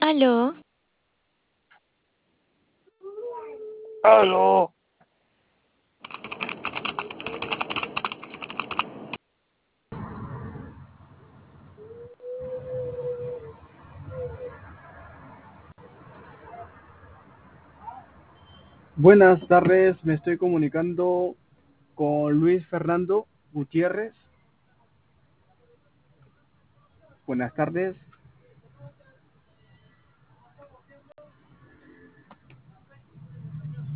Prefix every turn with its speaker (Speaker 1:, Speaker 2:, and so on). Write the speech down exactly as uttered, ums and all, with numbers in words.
Speaker 1: Aló,
Speaker 2: Aló,
Speaker 3: Buenas tardes, me estoy comunicando con Luis Fernando Gutiérrez. Buenas tardes.